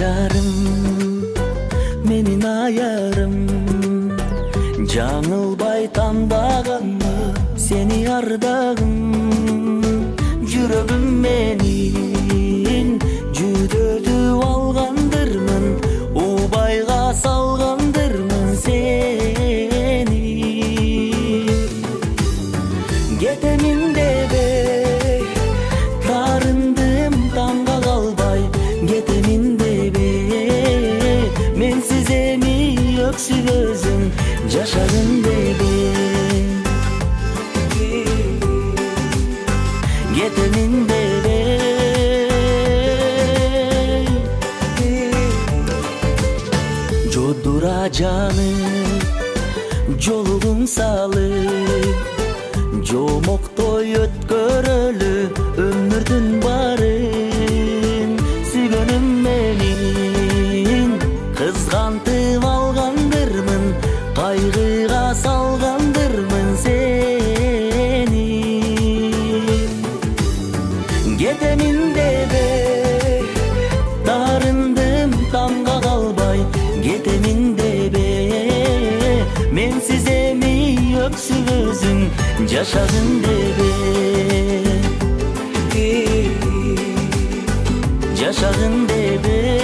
жарым, менин аярым, жаңылбай тандагамы сени ардагым. Жүрөгүм менин жүдөтүп алгандырмын, убайга салгандырмын сени. Кетемин дебей тарындым таңга калбай, кетемин дебей менсиз эми өксүп өзүң жашагын дебей. Кетемин дебей жодура жаным, жолугуң салып, жомоктой өткөрөлү өмүрдүн барын. Сүйгөнүм менин кызгантып алгандырмын, кайгыга салгандырмын сени. Кетемин дебей дарындым таңга калбай, кетемин дебей менсиз эми өксүп өзүң жашагын дебей. Жашагын дебей.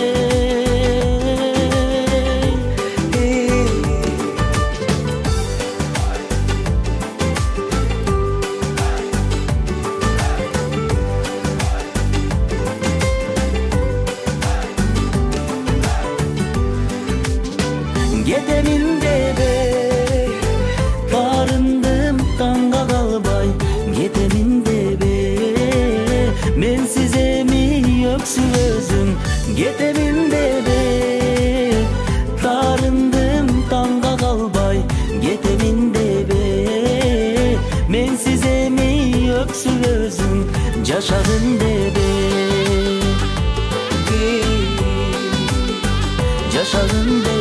Кетемин дебей тарындым таңга калбай, кетемин дебей менсиз эми өксүп өзүң. Кетемин дебей тарындым таңга калбай, кетемин дебей менсиз эми өксүп өзүң жашагын дебей. Жашагын дебей.